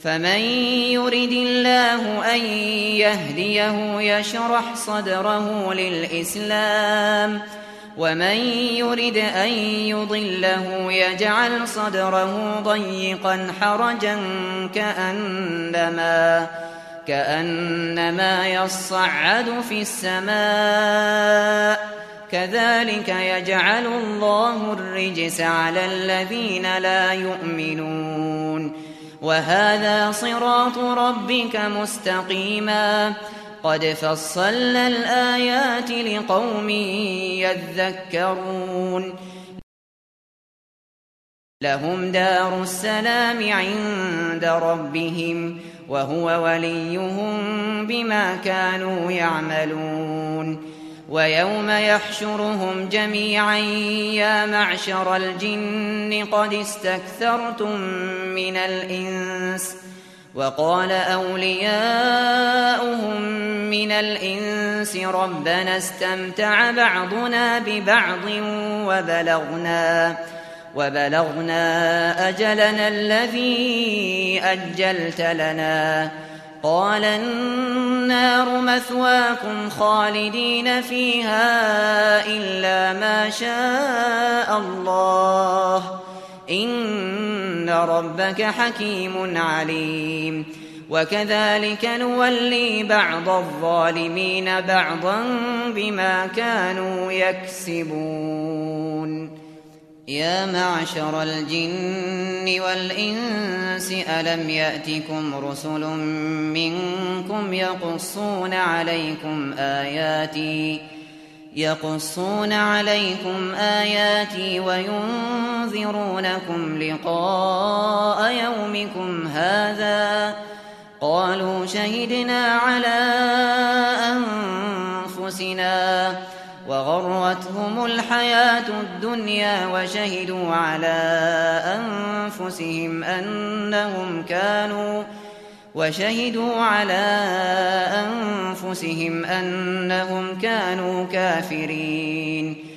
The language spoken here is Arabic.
فمن يرد الله أن يهديه يشرح صدره للإسلام، ومن يرد أن يضله يجعل صدره ضيقا حرجا كأنما يصعد في السماء، كذلك يجعل الله الرجس على الذين لا يؤمنون. وهذا صراط ربك مستقيما، قد فصلنا الآيات لقوم يذكرون. لهم دار السلام عند ربهم، وهو وليهم بما كانوا يعملون. ويوم يحشرهم جميعا يا معشر الجن قد استكثرتم من الإنس، وقال أولياؤهم من الإنس ربنا استمتع بعضنا ببعض وبلغنا أجلنا الذي أجلت لنا، قال النار مثواكم خالدين فيها إلا ما شاء الله، إن ربك حكيم عليم. وكذلك نولي بعض الظالمين بعضا بما كانوا يكسبون. يا معشر الجن والإنس ألم يأتكم رسل منكم يقصون عليكم آياتي وينذرونكم لقاء يومكم هذا، قالوا شهدنا على أنفسنا وغرتهم الحياة الدنيا وشهدوا على أنفسهم أنهم كانوا كافرين.